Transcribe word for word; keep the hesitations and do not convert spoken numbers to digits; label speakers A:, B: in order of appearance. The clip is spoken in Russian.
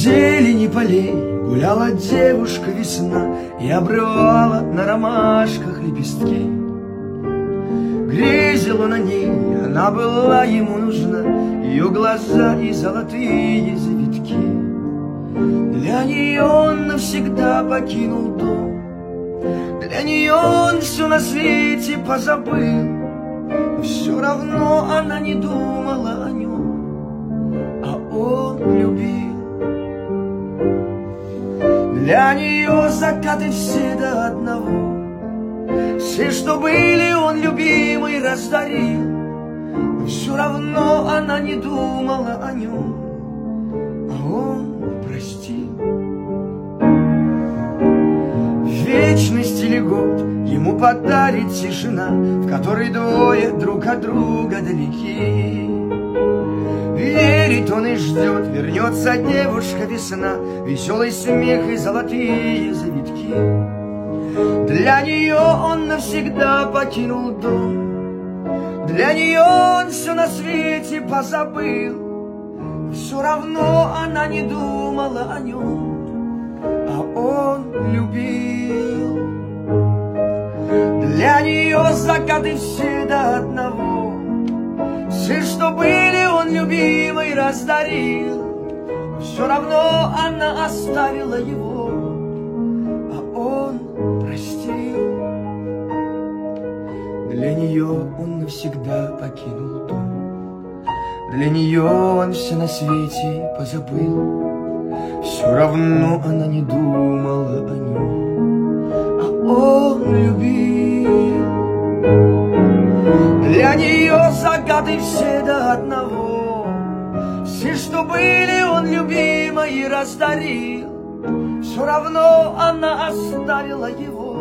A: зелени полей гуляла девушка весна и обрывала на ромашках лепестки. Грезила на ней, она была ему нужна, ее глаза и золотые завитки. Для нее он навсегда покинул дом, для нее он все на свете позабыл, но все равно она не думала о нем, а он любил. Для нее закаты все до одного, все, что были, он любимый раздарил, но все равно она не думала о нем, а он простил. В вечность или год ему подарит тишина, в которой двое друг от друга далеки. Верит он и ждет, вернется девушка весна, веселый смех и золотые завитки. Для нее он навсегда покинул дом, для нее он все на свете позабыл, все равно она не думала о нем, а он любил. Для нее закаты все до одного, все, что были, он любимый раздарил, все равно она оставила его, а он простил. Для нее он навсегда покинул дом, для нее он все на свете позабыл, все равно она не думала о нем, а он любил. Для нее загады все до одного, все, что были, он любимой раздарил, все равно она оставила его,